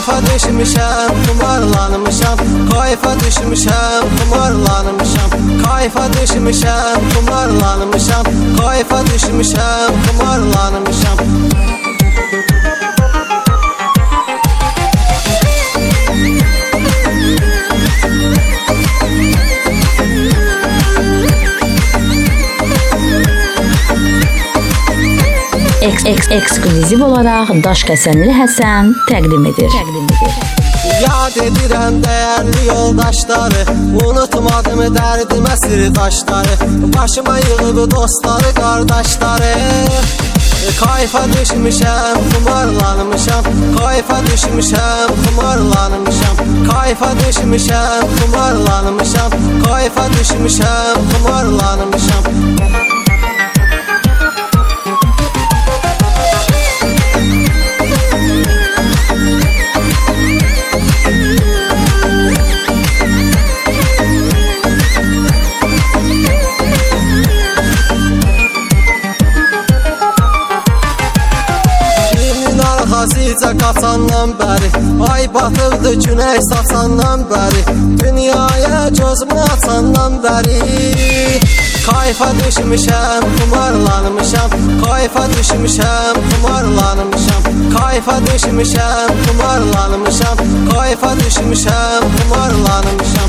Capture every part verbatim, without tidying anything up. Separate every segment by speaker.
Speaker 1: Kayfa düşmüşəm, kumarlanmışam. Kayfa düşmüşəm, kumarlanmışam. Kayfa düşmüşəm, kumarlanmışam. Kayfa düşmüşəm, kumarlanmışam.
Speaker 2: Eks, eks, ekskluziv olaraq Daşkəsənli Həsən təqdim edir. Təqdim edir.
Speaker 1: Yad edirəm dəyərli yoldaşları, unutmadım dərdimə sirdaşları. Başıma yığıb dostları, qardaşları. Kayfa düşmüşəm, kumarlanmışam. Kayfa düşmüşəm, kumarlanmışam. Kayfa düşmüşəm, kumarlanmışam. Kayfa düşmüşəm, kumarlanmışam. Azizə qaçandan bəri, ay batıbdı günəy saçandan bəri, dünyaya gözümü açandan bəri. Kayfa düşmüşəm, kumarlanmışam. Kayfa düşmüşəm, kumarlanmışam. Kayfa düşmüşəm, kumarlanmışam. Kayfa düşmüşəm, kumarlanmışam.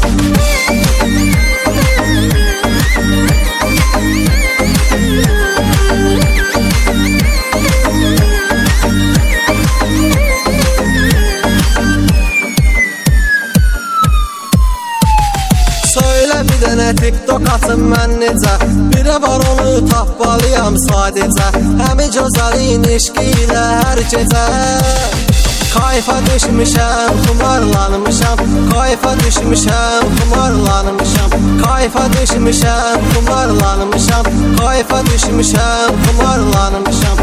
Speaker 1: Bir dənə TikTok atım mən necə, birə var onu tapmalıyam sadəcə. Həmi gözəlin eşqi ilə hər gecə. Kayfa düşmüşəm, kumarlanmışam. Kayfa düşmüşəm, kumarlanmışam. Kayfa düşmüşəm, kumarlanmışam. Kayfa düşmüşəm, kumarlanmışam.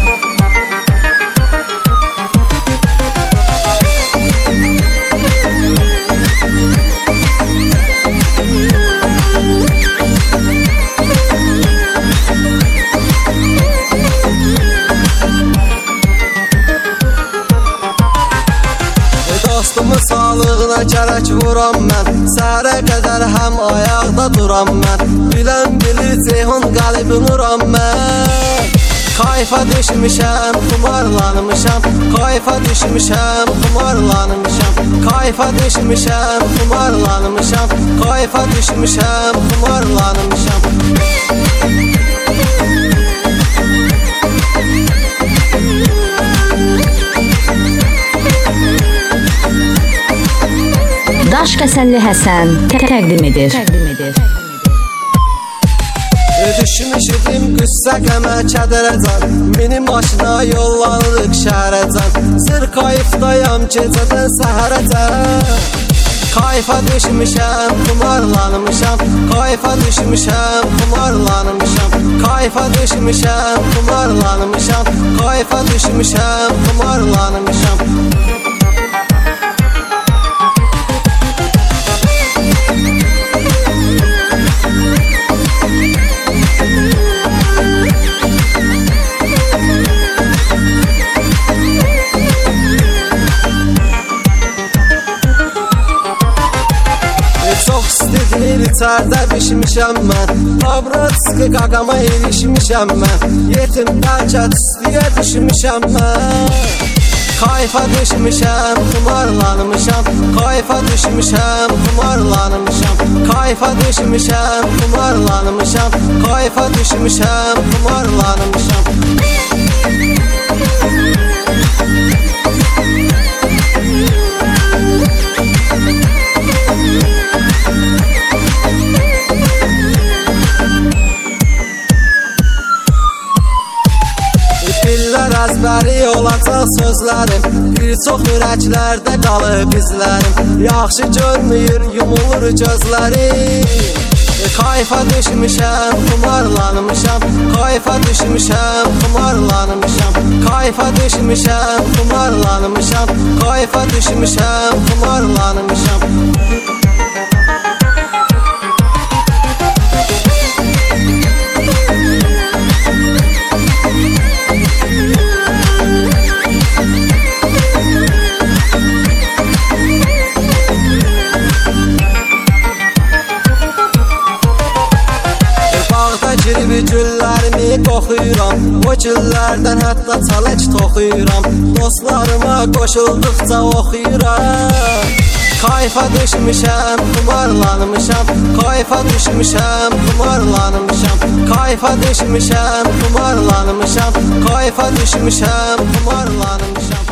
Speaker 1: Dostumun sağlığına gərək vuram mən, səhərə qədər həm ayaqda duram mən. Bilən bilir ceyhun qəlbi nuram mən. Kayfa düşmüşəm, kumarlanmışam. Kayfa düşmüşəm, kumarlanmışam. Kayfa düşmüşəm, kumarlanmışam. Kayfa düşmüşəm, kumarlanmışam.
Speaker 2: Daşkəsənli Həsən təqdim edir. Təqdim edir.
Speaker 1: Düşmüş idim qüssə qəmə kədərəcən, minim başına yollanırıq şəhərəcən. Zır kayıfdayam gecədən səhərəcən. Kayfa düşmüşəm, kumarlanmışam. Kayfa düşmüşəm, kumarlanmışam. Kayfa düşmüşəm, kumarlanmışam. Kayfa düşmüşəm, kumarlanmışam. Çox istidir içərdə bişmişəm mən, Pavratski qaqama erişmişəm mən. Yetim dərkət üstüyə düşmüşəm mən. Kayfa düşmüşəm, kumarlanmışam. Kayfa düşmüşəm, kumarlanmışam. Kayfa düşmüşəm, kumarlanmışam. Kayfa düşmüşəm, kumarlanmışam. Billər əzbəri olacaq sözlərim, bir çox ürəklərdə qalıb izlərim. Yaxşı görmür, yumulur gözlərim. Kayfa düşmüşəm, kumarlanmışam. Kayfa düşmüşəm, kumarlanmışam. Kayfa düşmüşəm, kumarlanmışam. Kayfa düşmüşəm, kumarlanmışam. oxuyuram. O güllərdən hətta çalək toxuyuram. Dostlarıma qoşulduqca oxuyuram. Kayfa düşmüşəm, xumarlanmışam. Kayfa düşmüşəm, xumarlanmışam. Kayfa düşmüşəm, xumarlanmışam. Kayfa düşmüşəm, xumarlanmışam.